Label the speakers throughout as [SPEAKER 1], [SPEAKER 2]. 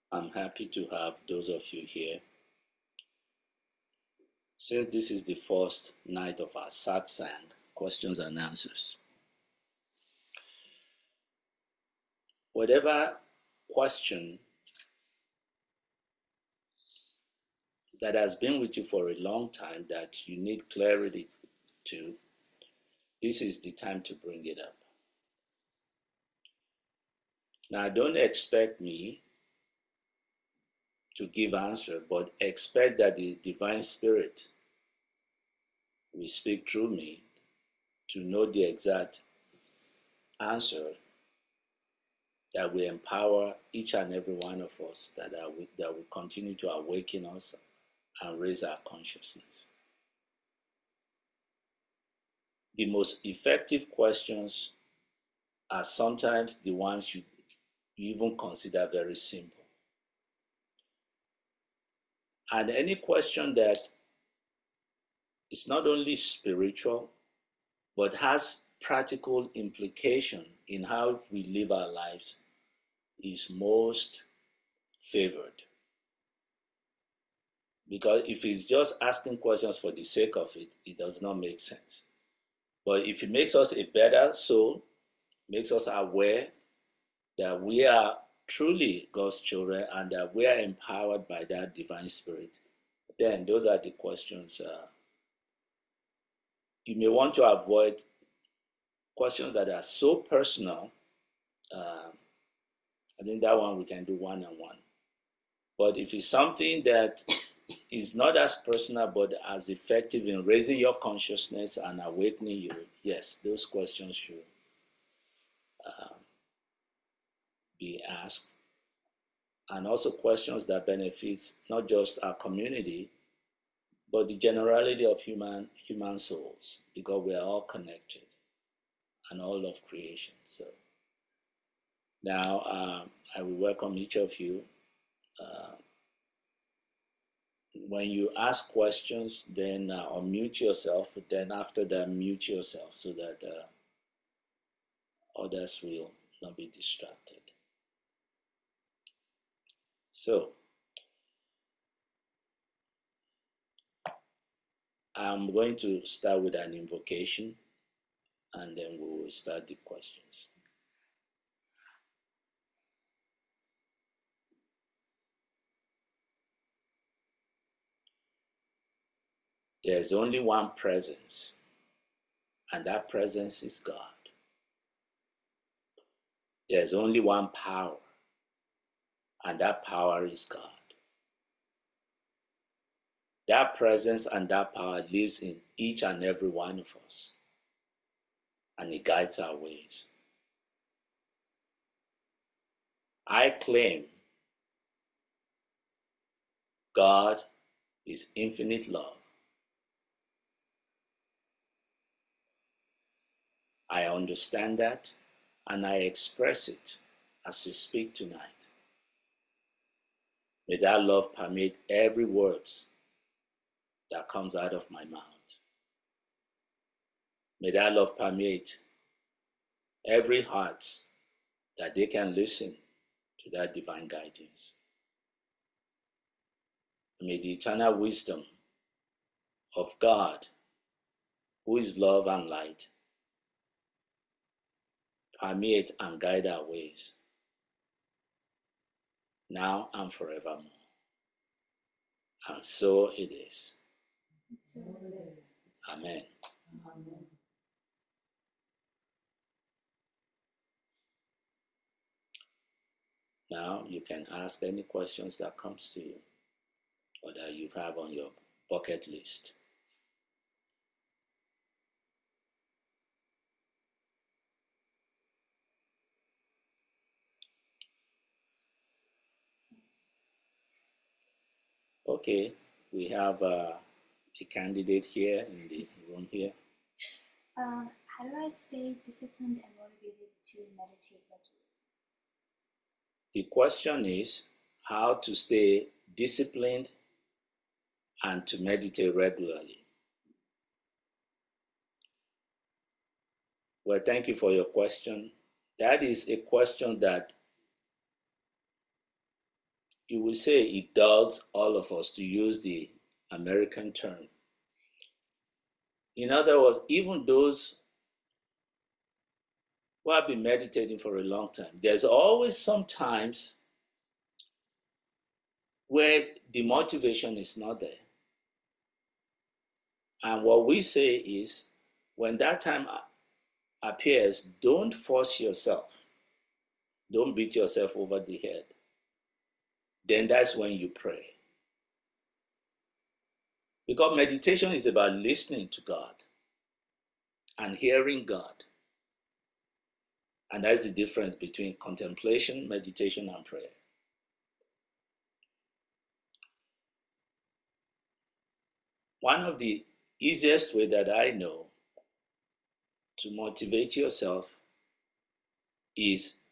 [SPEAKER 1] I'm happy to have those of you here. Since this is the first night of our satsang, questions and answers, whatever question that has been with you for a long time that you need clarity to, this is the time to bring it up. Now, don't expect me to give answer, but expect that the divine spirit will speak through me to know the exact answer that will empower each and every one of us, that will continue to awaken us and raise our consciousness. The most effective questions are sometimes the ones you even consider very simple. And any question that is not only spiritual, but has practical implication in how we live our lives is most favored. Because if it's just asking questions for the sake of it, it does not make sense. But if it makes us a better soul, makes us aware that we are truly God's children and that we are empowered by that divine spirit, then those are the questions. You may want to avoid questions that are so personal. I think that one we can do one-on-one. But if it's something that is not as personal but as effective in raising your consciousness and awakening you, yes, those questions should be asked. And also questions that benefits not just our community, but the generality of human souls, because we are all connected and all of creation. So now I will welcome each of you. When you ask questions, then unmute yourself, but then after that, mute yourself so that others will not be distracted. So, I'm going to start with an invocation, and then we will start the questions. There's only one presence, and that presence is God. There's only one power, and that power is God. That presence and that power lives in each and every one of us, and it guides our ways. I claim God is infinite love. I understand that, and I express it as we speak tonight. May that love permeate every word that comes out of my mouth. May that love permeate every heart that they can listen to that divine guidance. May the eternal wisdom of God, who is love and light, permeate and guide our ways, now and forevermore. And so it is. Amen.
[SPEAKER 2] Amen.
[SPEAKER 1] Now you can ask any questions that comes to you or that you have on your bucket list. Okay, we have a candidate here in the room here.
[SPEAKER 2] How do I stay disciplined and motivated to meditate regularly?
[SPEAKER 1] The question is how to stay disciplined and to meditate regularly. Well, thank you for your question. That is a question that you will say it dogs all of us, to use the American term. In other words, even those who have been meditating for a long time, there's always some times where the motivation is not there. And what we say is, when that time appears, don't force yourself. Don't beat yourself over the head. Then that's when you pray. Because meditation is about listening to God and hearing God. And that's the difference between contemplation, meditation, and prayer. One of the easiest way that I know to motivate yourself is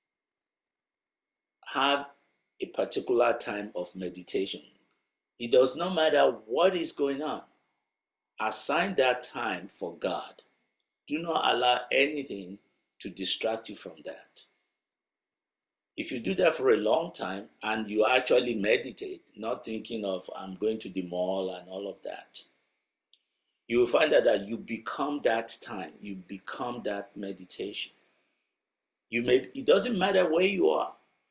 [SPEAKER 1] have a particular time of meditation. It does not matter what is going on. Assign that time for God. Do not allow anything to distract you from that. If you do that for a long time and you actually meditate, not thinking of I'm going to the mall and all of that, you will find out that you become that time, you become that meditation. It doesn't matter where you are.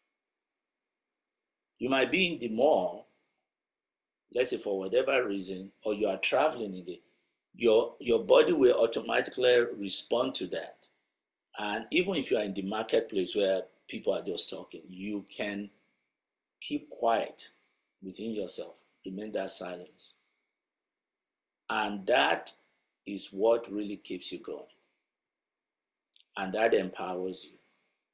[SPEAKER 1] You might be in the mall, let's say for whatever reason, or you are traveling in your body will automatically respond to that. And even if you are in the marketplace where people are just talking, you can keep quiet within yourself, remain that silence. And that is what really keeps you going. And that empowers you.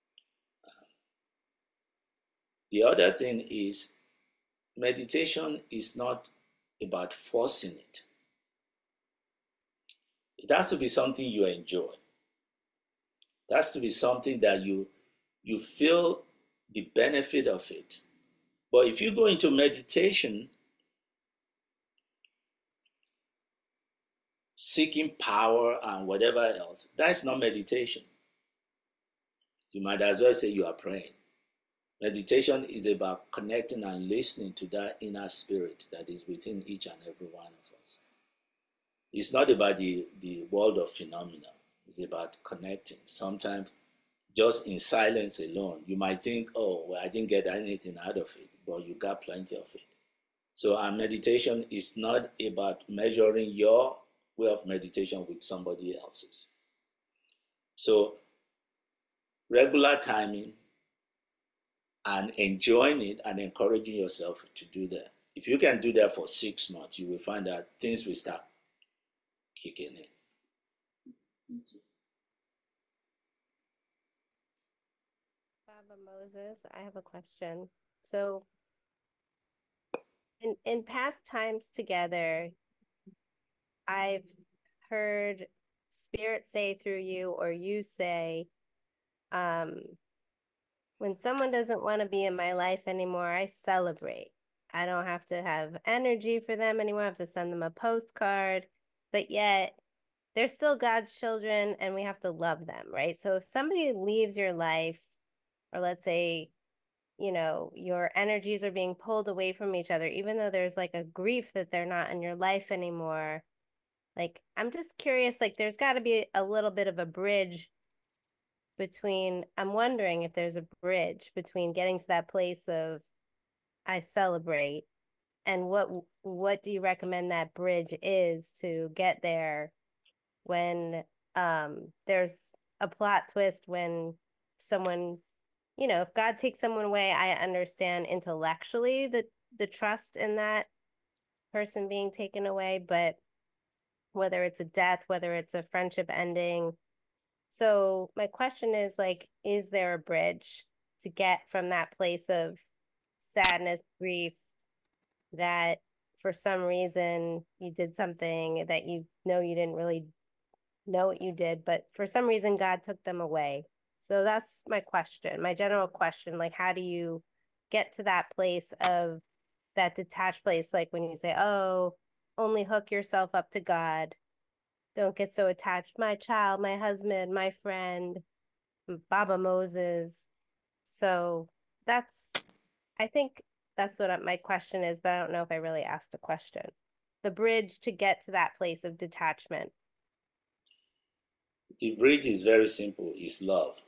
[SPEAKER 1] The other thing is, meditation is not about forcing it. It has to be something you enjoy. It has to be something that you feel the benefit of it. But if you go into meditation seeking power and whatever else, that's not meditation. You might as well say you are praying. Meditation is about connecting and listening to that inner spirit that is within each and every one of us. It's not about the world of phenomena. It's about connecting. Sometimes just in silence alone, you might think, oh, well, I didn't get anything out of it, but you got plenty of it. So our meditation is not about measuring your way of meditation with somebody else's. So regular timing and enjoying it and encouraging yourself to do that. If you can do that for 6 months, you will find that things will start kicking in.
[SPEAKER 2] Thank you.
[SPEAKER 3] Baba Moses, I have a question. So in past times together, I've heard Spirit say through you, or you say, when someone doesn't want to be in my life anymore, I celebrate. I don't have to have energy for them anymore. I have to send them a postcard, but yet they're still God's children and we have to love them, right? So if somebody leaves your life, or let's say, you know, your energies are being pulled away from each other, even though there's like a grief that they're not in your life anymore. Like, I'm just curious, like, there's got to be a little bit of a bridge between, I'm wondering if there's a bridge between getting to that place of I celebrate, and what do you recommend that bridge is to get there when there's a plot twist, when someone, you know, if God takes someone away, I understand intellectually the trust in that person being taken away, but whether it's a death, whether it's a friendship ending. So my question is, like, is there a bridge to get from that place of sadness, grief, that for some reason you did something that you know you didn't really know what you did, but for some reason God took them away? So that's my question, my general question. Like, how do you get to that place of that detached place? Like when you say, oh, only hook yourself up to God. Don't get so attached. My child, my husband, my friend, Baba Moses. So that's, I think That's what my question is, but I don't know if I really asked a question. The bridge to get to that place of detachment.
[SPEAKER 1] The bridge is very simple. It's love.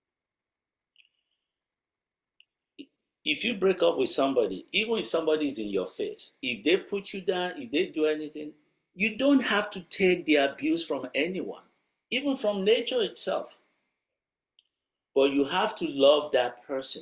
[SPEAKER 1] If you break up with somebody, even if somebody is in your face, if they put you down, if they do anything, you don't have to take the abuse from anyone, even from nature itself. But you have to love that person,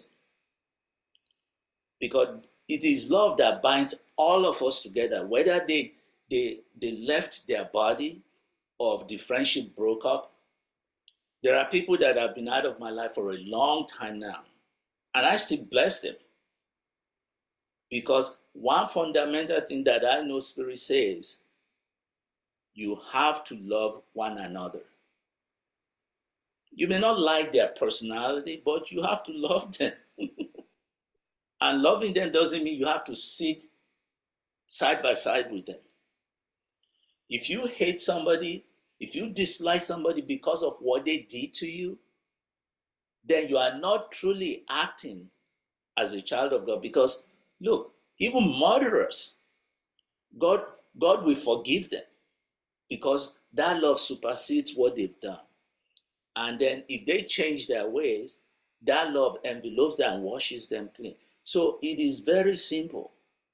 [SPEAKER 1] because it is love that binds all of us together, whether they left their body or if the friendship broke up. There are people that have been out of my life for a long time now, and I still bless them. Because one fundamental thing that I know Spirit says, you have to love one another. You may not like their personality, but you have to love them. And loving them doesn't mean you have to sit side by side with them. If you hate somebody, if you dislike somebody because of what they did to you, then you are not truly acting as a child of God. Because look, even murderers, God will forgive them, because that love supersedes what they've done. And then if they change their ways, that love envelopes them and washes them clean. So it is very simple.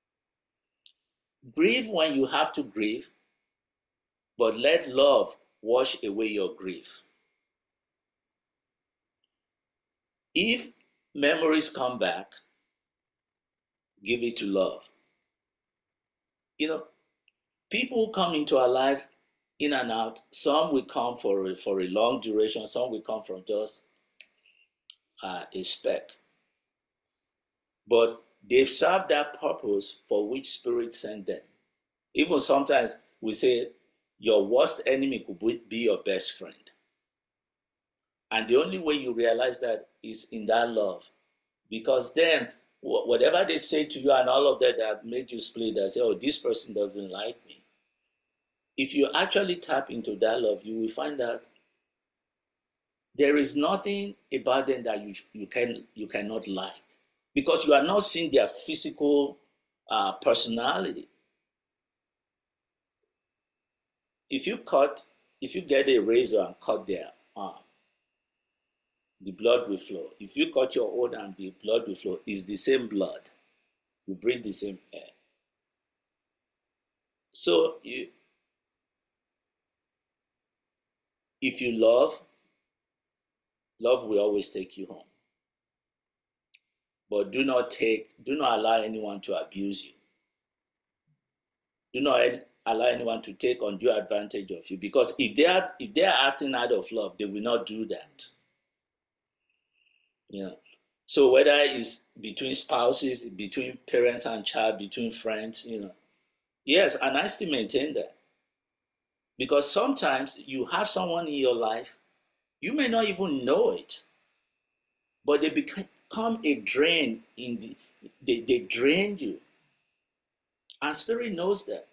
[SPEAKER 1] Grieve when you have to grieve, but let love wash away your grief. If memories come back, give it to love. You know, people who come into our life in and out, some will come for a long duration, some will come from just a speck. But they've served that purpose for which Spirit sent them. Even sometimes we say your worst enemy could be your best friend. And the only way you realize that is in that love. Because then, whatever they say to you and all of that made you split, they say, oh, this person doesn't like me. If you actually tap into that love, you will find that there is nothing about them that you cannot like. Because you are not seeing their physical personality. If you get a razor and cut their arm, the blood will flow. If you cut your own arm, the blood will flow. It's the same blood. You breathe the same air. So if you love will always take you home. But do not allow anyone to abuse you. Do not allow anyone to take undue advantage of you. Because if they are acting out of love, they will not do that. So whether it's between spouses, between parents and child, between friends, yes, and I still maintain that. Because sometimes you have someone in your life, you may not even know it, but they become a drain they drain you. And Spirit knows that.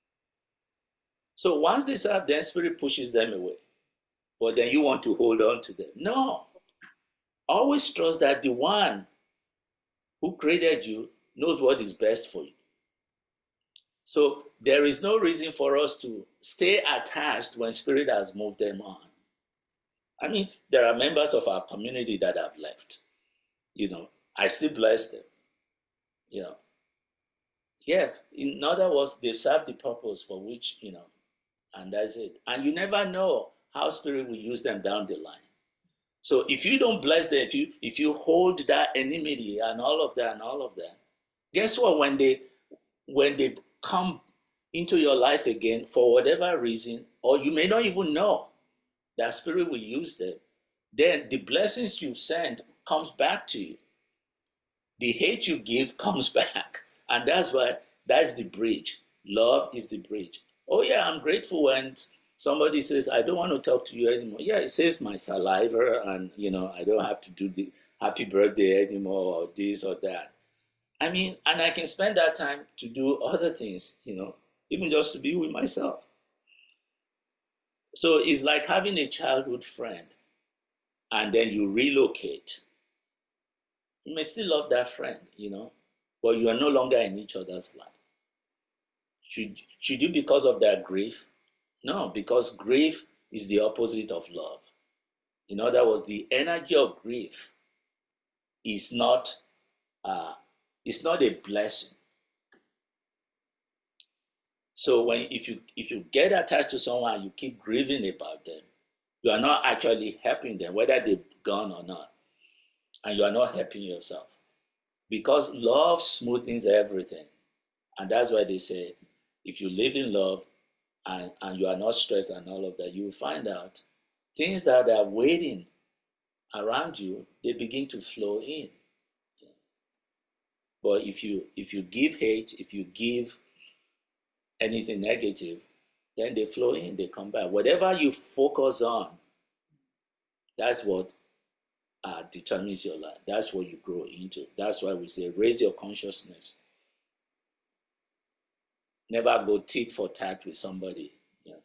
[SPEAKER 1] So once they serve, then Spirit pushes them away. But then you want to hold on to them. No. Always trust that the one who created you knows what is best for you. So there is no reason for us to stay attached when Spirit has moved them on. I mean, there are members of our community that have left. I still bless them. Yeah, in other words, they've served the purpose for which, and that's it. And you never know how Spirit will use them down the line. So if you don't bless them, if you hold that enmity and all of that, guess what? When they come into your life again for whatever reason, or you may not even know that Spirit will use them, then the blessings you've sent comes back to you. The hate you give comes back. And that's the bridge. Love is the bridge. Oh yeah, I'm grateful when somebody says, I don't want to talk to you anymore. Yeah, it saves my saliva and, I don't have to do the happy birthday anymore or this or that. I mean, and I can spend that time to do other things, even just to be with myself. So it's like having a childhood friend and then you relocate. You may still love that friend, but you are no longer in each other's life. Should you because of that grief? No, because grief is the opposite of love. In other words, the energy of grief is not a blessing. So if you get attached to someone and you keep grieving about them, you are not actually helping them, whether they've gone or not, and you are not helping yourself. Because love smoothens everything. And that's why they say, if you live in love and you are not stressed and all of that, you will find out things that are waiting around you, they begin to flow in. But if you give hate, if you give anything negative, then they flow in, they come back. Whatever you focus on, that's what determines your life. That's what you grow into. That's why we say raise your consciousness. Never go tit for tat with somebody. Yeah.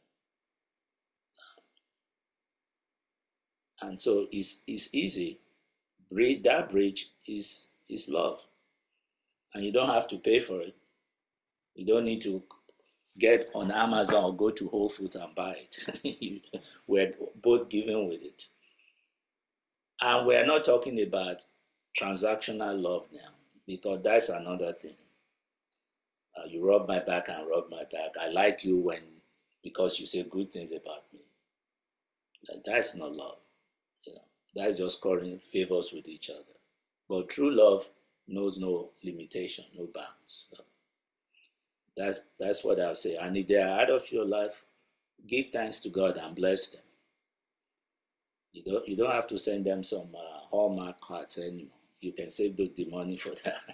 [SPEAKER 1] And so it's easy. That bridge is love. And you don't have to pay for it. You don't need to get on Amazon or go to Whole Foods and buy it. We're both given with it. And we're not talking about transactional love now, because that's another thing. You rub my back and rub my back. I like you because you say good things about me. That's not love. That's just calling favors with each other. But true love knows no limitation, no bounds. So that's what I'll say. And if they are out of your life, give thanks to God and bless them. You don't have to send them some Hallmark cards anymore. You can save the money for that.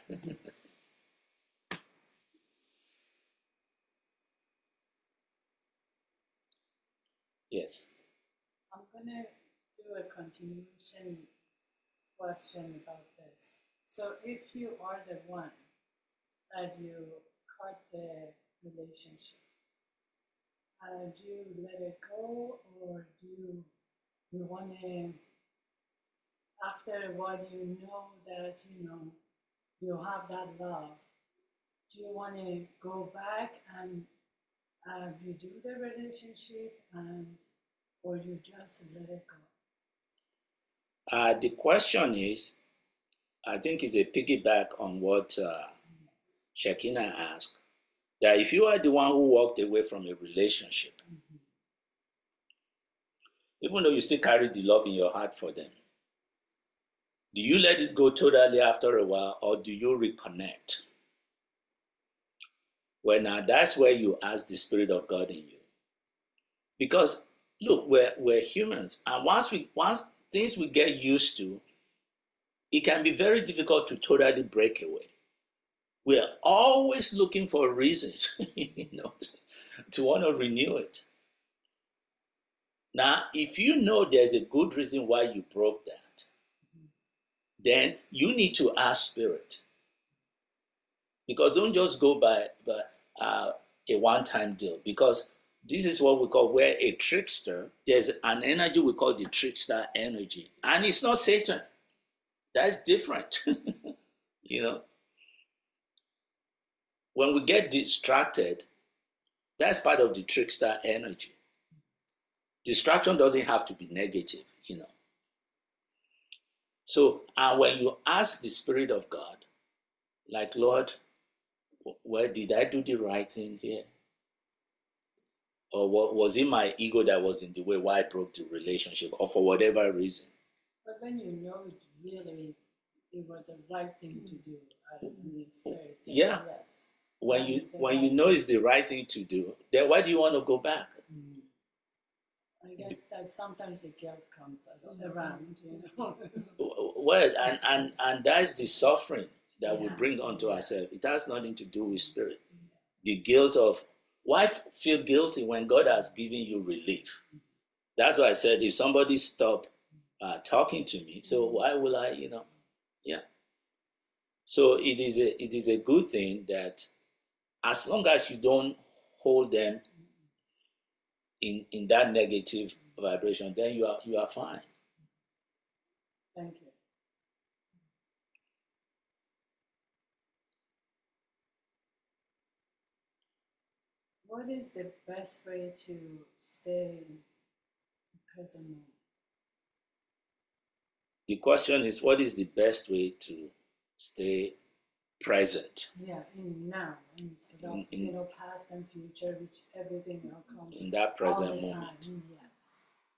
[SPEAKER 1] Yes.
[SPEAKER 4] I'm going to do a continuation question about this. So if you are the one that you cut the relationship, do you let it go, or do you want to, after a while you know that, you have that love, do you want to go back and redo the relationship, or you just let it go?
[SPEAKER 1] The question is, I think is a piggyback on what Shekina asked, that if you are the one who walked away from a relationship, even though you still carry the love in your heart for them, do you let it go totally after a while, or do you reconnect? Well, now that's where you ask the Spirit of God in you. Because look, we're humans, and once things we get used to, it can be very difficult to totally break away. We're always looking for reasons, to want to renew it. Now, if you know there's a good reason why you broke that, then you need to ask Spirit. Because don't just go by a one-time deal. Because this is what we call, where a trickster, there's an energy we call the trickster energy. And it's not Satan. That's different. When we get distracted, that's part of the trickster energy. Distraction doesn't have to be negative, So, and when you ask the Spirit of God, like, Lord, well, did I do the right thing here? Or was it my ego that was in the way why I broke the relationship, or for whatever reason?
[SPEAKER 4] But when you know it was the right thing to do, the Spirit said,
[SPEAKER 1] yeah.
[SPEAKER 4] Yes.
[SPEAKER 1] When you know it's the right thing to do, then why do you want to go back?
[SPEAKER 4] I guess that sometimes the guilt comes around,
[SPEAKER 1] Well, and that's the suffering that we bring onto ourselves. It has nothing to do with spirit. The guilt of, why feel guilty when God has given you relief? That's why I said, if somebody stopped talking to me, so why will I, yeah. So it is a good thing that as long as you don't hold them in that negative vibration, then you are fine.
[SPEAKER 4] Thank you. what is the best way to stay in the present moment?
[SPEAKER 1] The question is, what is the best way to stay present?
[SPEAKER 4] Yeah, in now, instead of past and future, which everything now comes
[SPEAKER 1] In that present
[SPEAKER 4] all the
[SPEAKER 1] moment.
[SPEAKER 4] time. Yes.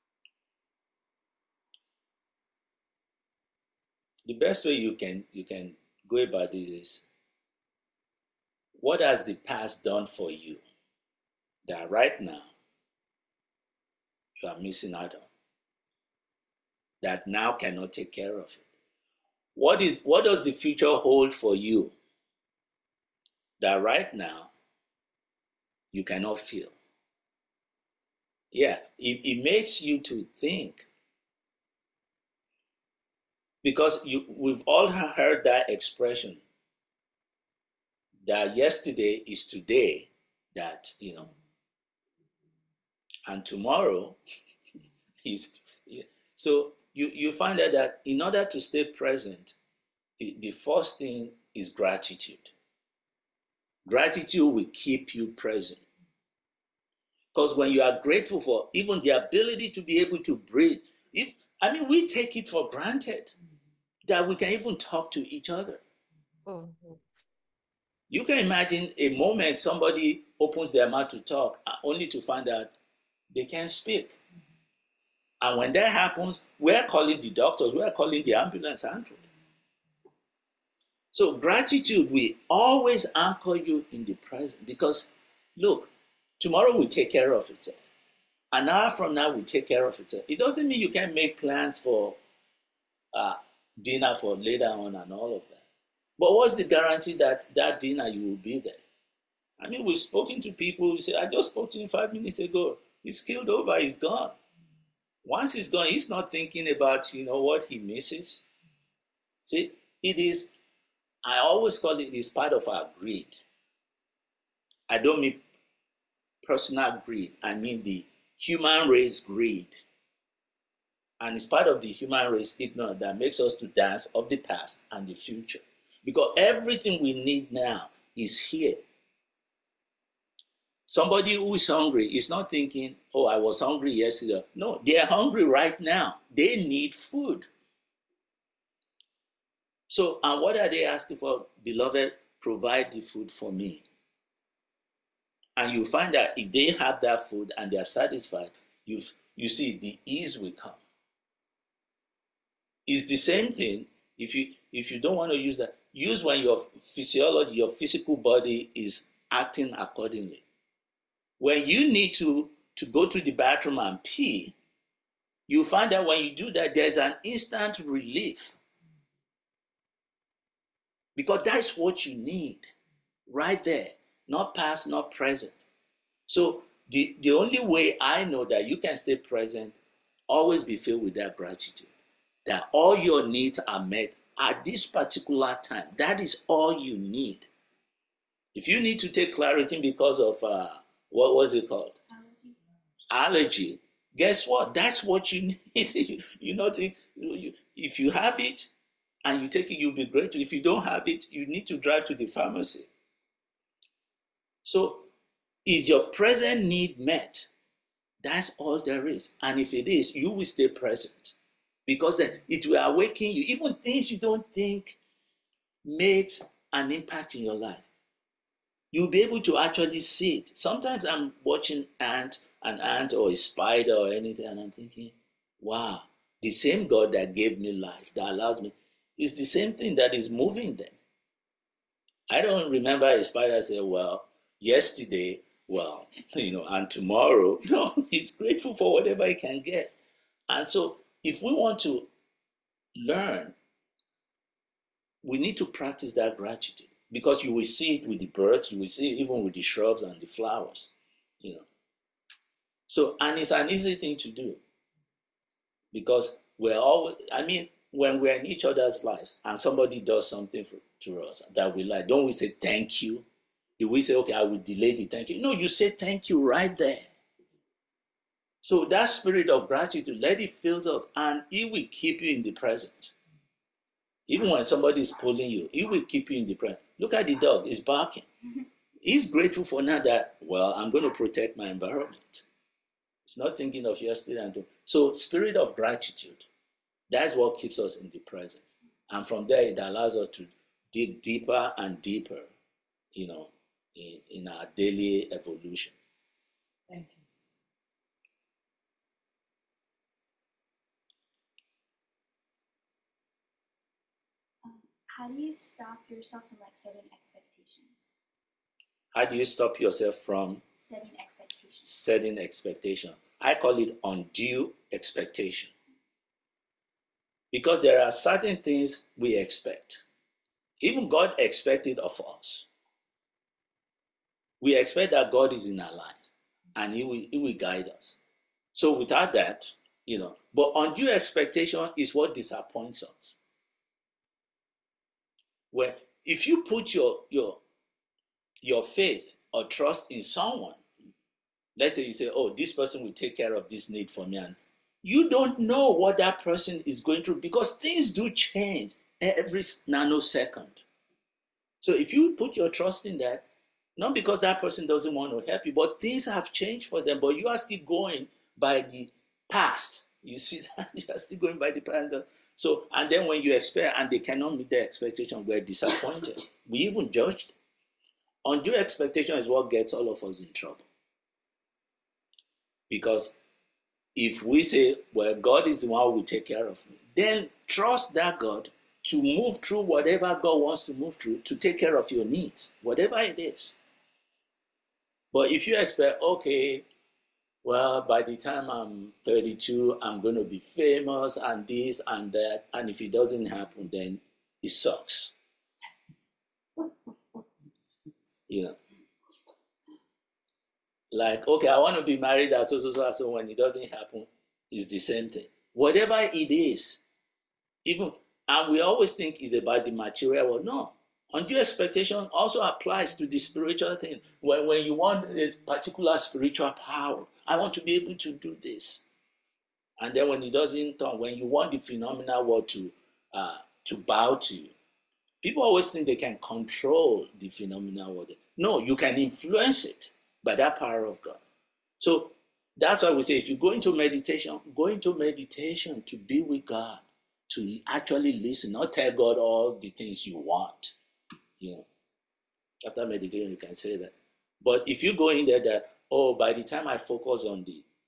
[SPEAKER 1] The best way you can go about this is, what has the past done for you that right now you are missing out on, that now cannot take care of it? What does the future hold for you that right now you cannot feel? Yeah, it makes you to think. Because we've all heard that expression that yesterday is today, that, and tomorrow is. So you find out that in order to stay present, the first thing is gratitude. Gratitude will keep you present. Because when you are grateful for even the ability to be able to breathe, we take it for granted that we can even talk to each other.
[SPEAKER 3] Mm-hmm.
[SPEAKER 1] You can imagine a moment somebody opens their mouth to talk only to find out they can't speak. And when that happens, we're calling the doctors, we're calling the ambulance handler. So gratitude will always anchor you in the present, because look, tomorrow will take care of itself. An hour from now will take care of itself. It doesn't mean you can't make plans for dinner for later on and all of that. But what's the guarantee that that dinner you will be there? We've spoken to people who say, I just spoke to him 5 minutes ago. He's killed over, he's gone. Once he's gone, he's not thinking about, what he misses. See, I always call it is part of our greed. I don't mean personal greed. I mean the human race greed. And it's part of the human race ignorance that makes us to dance of the past and the future. Because everything we need now is here. Somebody who is hungry is not thinking, oh, I was hungry yesterday. No, they are hungry right now. They need food. So, and what are they asking for? Beloved, provide the food for me. And you find that if they have that food and they are satisfied, you see the ease will come. It's the same thing. If you don't want to use that, use when your physiology, your physical body is acting accordingly. When you need to go to the bathroom and pee, you find that when you do that, there's an instant relief. Because that's what you need right there. Not past, not present. So the only way I know that you can stay present, always be filled with that gratitude. That all your needs are met at this particular time. That is all you need. If you need to take Claritin because of, what was it called? Allergy. Guess what? That's what you need. If you have it and you take it, you'll be grateful. If you don't have it, you need to drive to the pharmacy. So, is your present need met? That's all there is. And if it is, you will stay present. Because then it will awaken you. Even things you don't think makes an impact in your life, you'll be able to actually see it. Sometimes I'm watching an ant or a spider or anything, and I'm thinking, wow, the same God that gave me life, that allows me, is the same thing that is moving them. I don't remember a spider say, well, yesterday, and tomorrow. No, he's grateful for whatever he can get. And so if we want to learn, we need to practice that gratitude, because you will see it with the birds, you will see it even with the shrubs and the flowers, So, and it's an easy thing to do, because we're always, when we're in each other's lives and somebody does something to us that we like, don't we say thank you? Do we say, okay, I will delay the thank you? No, you say thank you right there. So that spirit of gratitude, let it fill us, and it will keep you in the present. Even when somebody is pulling you, it will keep you in the present. Look at the dog, it's barking. He's grateful for now that, well, I'm going to protect my environment. He's not thinking of yesterday and so spirit of gratitude. That's what keeps us in the presence. And from there, it allows us to dig deeper and deeper, in our daily evolution.
[SPEAKER 4] Thank you.
[SPEAKER 2] How do you stop yourself from setting expectations?
[SPEAKER 1] How do you stop yourself from
[SPEAKER 2] setting expectations?
[SPEAKER 1] I call it undue expectation. Because there are certain things we expect. Even God expected of us. We expect that God is in our lives and He will guide us. So without that, but undue expectation is what disappoints us. Where if you put your faith or trust in someone, let's say you say, oh, this person will take care of this need for me, and you don't know what that person is going through because things do change every nanosecond. So if you put your trust in that, not because that person doesn't want to help you, but things have changed for them, but you are still going by the past. You see that? You are still going by the past. So, and then when you expect and they cannot meet their expectation, we're disappointed. We even judge them. Undue expectation is what gets all of us in trouble. Because if we say, well, God is the one who will take care of me, then trust that God to move through whatever God wants to move through to take care of your needs, whatever it is. But if you expect, okay, well, by the time I'm 32, I'm going to be famous and this and that, and if it doesn't happen, then it sucks. Like, okay, I want to be married as so when it doesn't happen, it's the same thing. Whatever it is, and we always think it's about the material world. No. Undue expectation also applies to the spiritual thing. When you want a particular spiritual power, I want to be able to do this. And then when it doesn't turn, when you want the phenomenal world to bow to you, people always think they can control the phenomenal world. No, you can influence it by that power of God. So that's why we say if you go into meditation to be with God, to actually listen, not tell God all the things you want. After meditation, you can say that. But if you go in there that, oh, by the time I focus on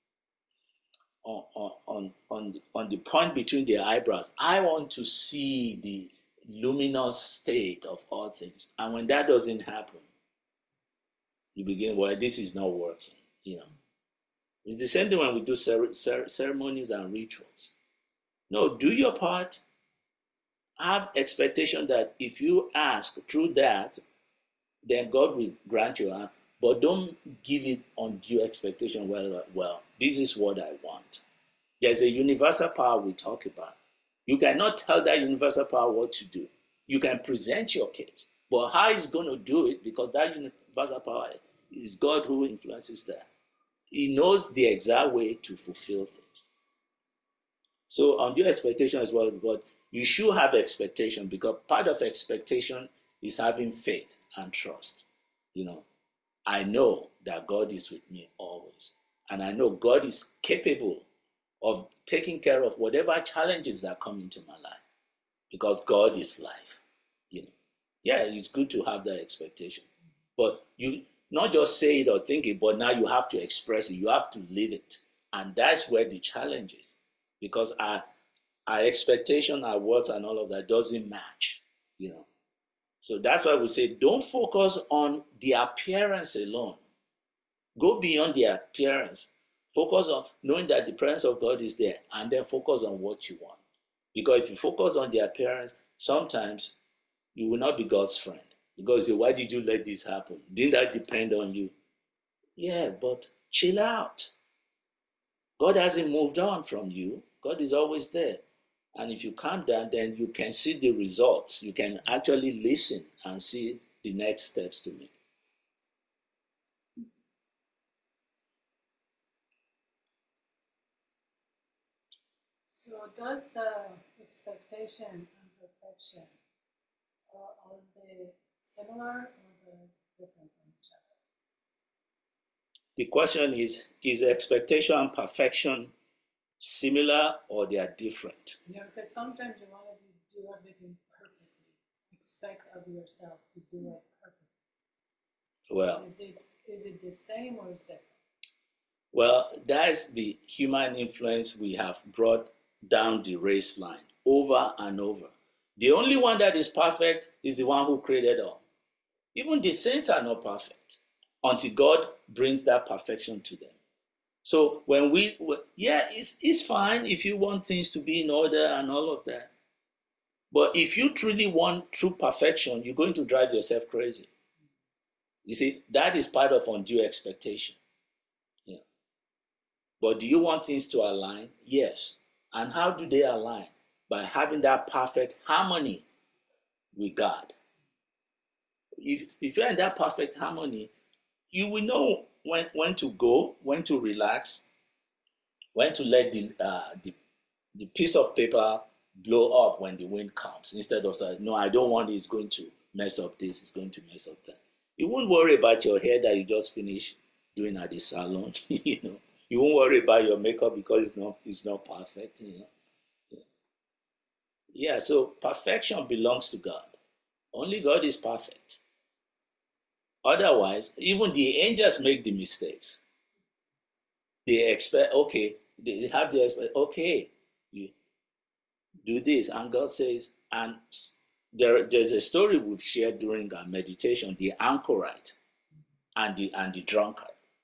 [SPEAKER 1] the point between the eyebrows, I want to see the luminous state of all things. And when that doesn't happen, you begin, well, this is not working. It's the same thing when we do ceremonies and rituals. No, do your part. Have expectation that if you ask through that, then God will grant you. But don't give it undue expectation. Well, this is what I want. There's a universal power we talk about. You cannot tell that universal power what to do. You can present your case, but how he's going to do it, because that universal power is God who influences that. He knows the exact way to fulfill things. So undue expectation is well, but you should have expectation, because part of expectation is having faith and trust. I know that God is with me always. And I know God is capable of taking care of whatever challenges that come into my life, because God is life. Yeah, it's good to have that expectation. But you not just say it or think it, but now you have to express it. You have to live it. And that's where the challenge is. Because our expectation, our words, and all of that doesn't match. So that's why we say don't focus on the appearance alone. Go beyond the appearance. Focus on knowing that the presence of God is there, and then focus on what you want. Because if you focus on the appearance, sometimes you will not be God's friend. Because you say, why did you let this happen? Didn't that depend on you? Yeah, but chill out. God hasn't moved on from you. God is always there. And if you calm down, then you can see the results. You can actually listen and see the next steps to make.
[SPEAKER 4] So does expectation and perfection, are they similar or different from each other?
[SPEAKER 1] the question is expectation and perfection similar or they are different?
[SPEAKER 4] Yeah, because sometimes you want to do everything perfectly, expect of yourself to do it perfectly.
[SPEAKER 1] Well,
[SPEAKER 4] Is it the same or is it different?
[SPEAKER 1] well, that's the human influence we have brought down the race line over and over. The only one that is perfect is the one who created all. Even the saints are not perfect until God brings that perfection to them. So when it's fine if you want things to be in order and all of that. But if you truly want true perfection, you're going to drive yourself crazy. You see, that is part of undue expectation. Yeah. But do you want things to align? Yes. And how do they align? By having that perfect harmony with God. If you're in that perfect harmony, you will know when to go, when to relax, when to let the piece of paper blow up when the wind comes, instead of saying, no, I don't want it, it's going to mess up this, it's going to mess up that. You won't worry about your hair that you just finished doing at the salon. You won't worry about your makeup because it's not perfect. Yeah, so perfection belongs to God. Only God is perfect. Otherwise, even the angels make the mistakes. They expect, okay, they have the expect, okay, you do this. And God says, and there's a story we've shared during our meditation, the anchorite and the drunkard.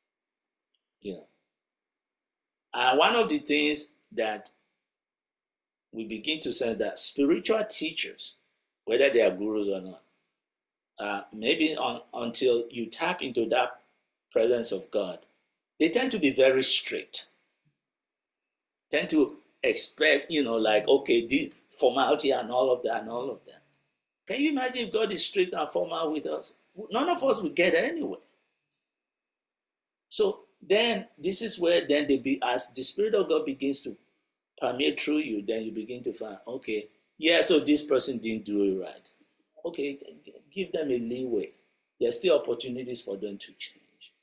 [SPEAKER 1] And one of the things that we begin to sense that spiritual teachers, whether they are gurus or not, maybe until you tap into that presence of God, they tend to be very strict. Tend to expect, like, okay, this formality and all of that. Can you imagine if God is strict and formal with us? None of us would get anywhere. So then this is where then as the Spirit of God begins to permeate through you, then you begin to find, okay, yeah, so this person didn't do it right. Okay, give them a leeway. There's still opportunities for them to change.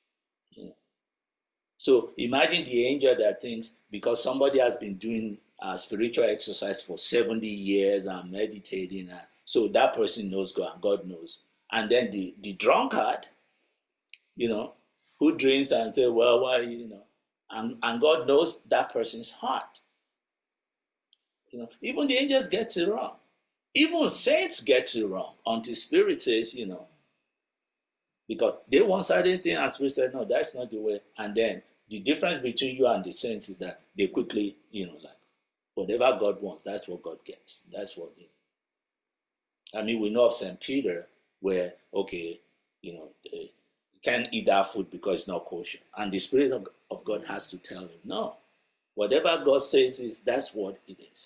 [SPEAKER 1] So imagine the angel that thinks because somebody has been doing spiritual exercise for 70 years and meditating, so that person knows God and God knows. And then the drunkard, who drinks and say, well, why, and God knows that person's heart. Even the angels get it wrong. Even saints get it wrong until Spirit says, because they want certain thing and Spirit said, no, that's not the way. And then the difference between you and the saints is that they quickly, like, whatever God wants, that's what God gets. That's what, we know of St. Peter where, okay, you can't eat that food because it's not kosher. And the Spirit of God has to tell him, no, whatever God says that's what it is.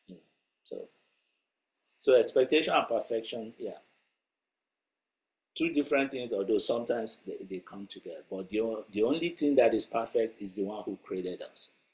[SPEAKER 1] So expectation and perfection, yeah. Two different things, although sometimes they come together. But the only thing that is perfect is the one who created us.